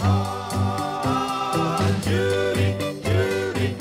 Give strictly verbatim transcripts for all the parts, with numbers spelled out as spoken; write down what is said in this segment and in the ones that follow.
Judy, Judy,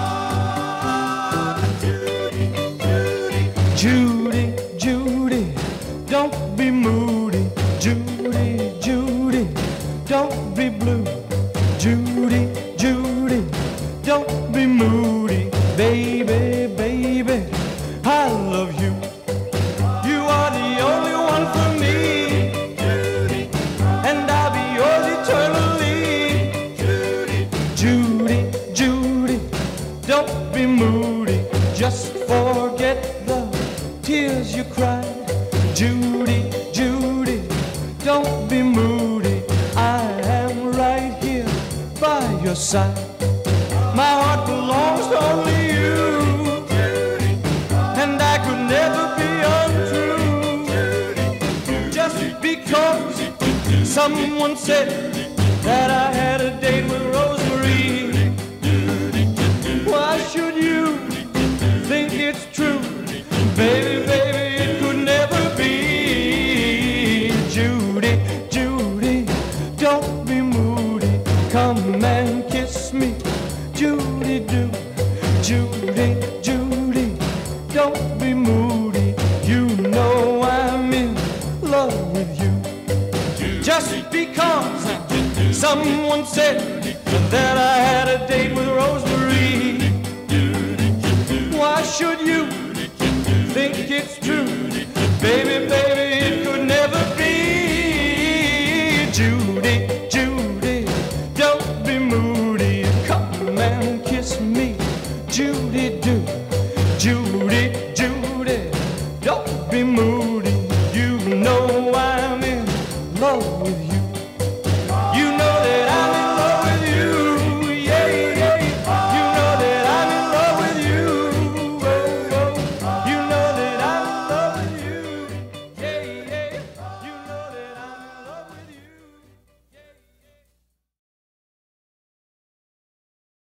ah, Judy, Judy. Judy, Judy, don't be moody. Judy, Judy, don't be blue. Judy, Judy, don't be moody. Baby, baby, I love you. You are the only one for me, Judy, and I'll be yours eternally. Judy, Judy, Judy, don't be moody. Just forget the tears you cried. Judy, Judy, don't be moody. I am right here by your side. My heart belongs to only you, and I could never be untrue. Just because someone said that I had a date with Rosemary, why should you think it's true? Baby, baby, it could never be. Judy, Judy, don't be moody. Come and kiss me, Judy, do. Judy, Judy, don't be moody. You know I'm in love with you. Just because someone said that I had a date with Rosemary, why should you think it's true? Baby, baby,